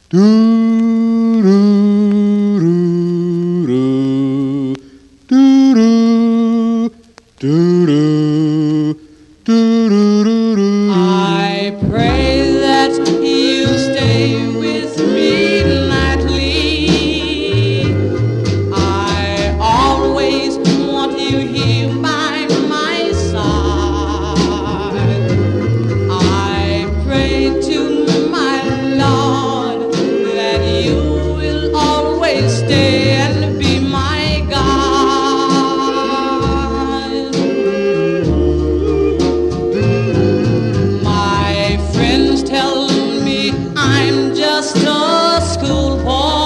Do do do do do do do do do. I pray that you stay with me nightly. I always want you here by my side. I pray to my Lord that you will always stay and be my God. My friends tell me I'm just a schoolboy.